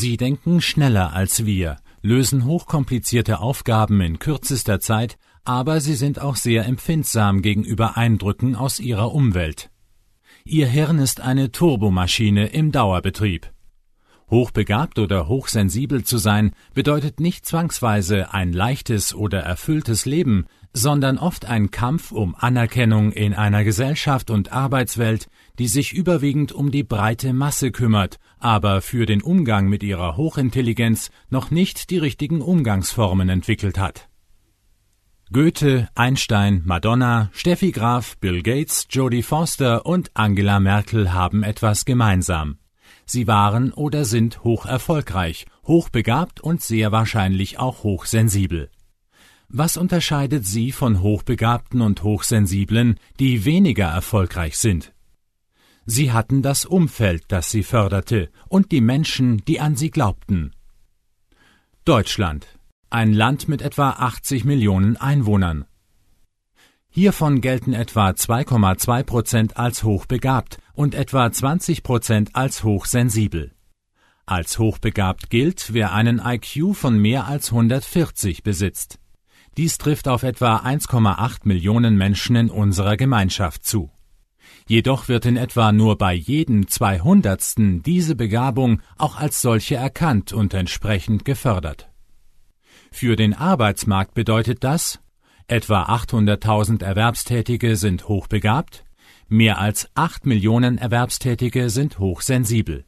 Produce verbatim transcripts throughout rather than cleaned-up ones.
Sie denken schneller als wir, lösen hochkomplizierte Aufgaben in kürzester Zeit, aber sie sind auch sehr empfindsam gegenüber Eindrücken aus ihrer Umwelt. Ihr Hirn ist eine Turbomaschine im Dauerbetrieb. Hochbegabt oder hochsensibel zu sein, bedeutet nicht zwangsweise ein leichtes oder erfülltes Leben, sondern oft ein Kampf um Anerkennung in einer Gesellschaft und Arbeitswelt, die sich überwiegend um die breite Masse kümmert, aber für den Umgang mit ihrer Hochintelligenz noch nicht die richtigen Umgangsformen entwickelt hat. Goethe, Einstein, Madonna, Steffi Graf, Bill Gates, Jodie Foster und Angela Merkel haben etwas gemeinsam. Sie waren oder sind hoch erfolgreich, hochbegabt und sehr wahrscheinlich auch hochsensibel. Was unterscheidet sie von Hochbegabten und Hochsensiblen, die weniger erfolgreich sind? Sie hatten das Umfeld, das sie förderte, und die Menschen, die an sie glaubten. Deutschland, ein Land mit etwa achtzig Millionen Einwohnern. Hiervon gelten etwa zwei Komma zwei Prozent als hochbegabt und etwa zwanzig Prozent als hochsensibel. Als hochbegabt gilt, wer einen I Q von mehr als hundertvierzig besitzt. Dies trifft auf etwa eins Komma acht Millionen Menschen in unserer Gemeinschaft zu. Jedoch wird in etwa nur bei jedem Zweihundertsten diese Begabung auch als solche erkannt und entsprechend gefördert. Für den Arbeitsmarkt bedeutet das: etwa achthunderttausend Erwerbstätige sind hochbegabt, mehr als acht Millionen Erwerbstätige sind hochsensibel.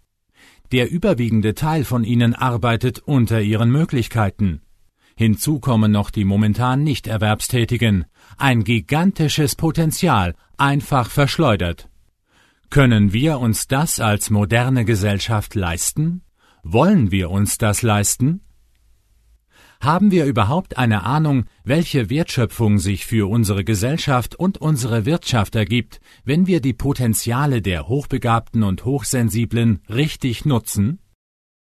Der überwiegende Teil von ihnen arbeitet unter ihren Möglichkeiten. Hinzu kommen noch die momentan nicht Erwerbstätigen, ein gigantisches Potenzial, einfach verschleudert. Können wir uns das als moderne Gesellschaft leisten? Wollen wir uns das leisten? Haben wir überhaupt eine Ahnung, welche Wertschöpfung sich für unsere Gesellschaft und unsere Wirtschaft ergibt, wenn wir die Potenziale der Hochbegabten und Hochsensiblen richtig nutzen?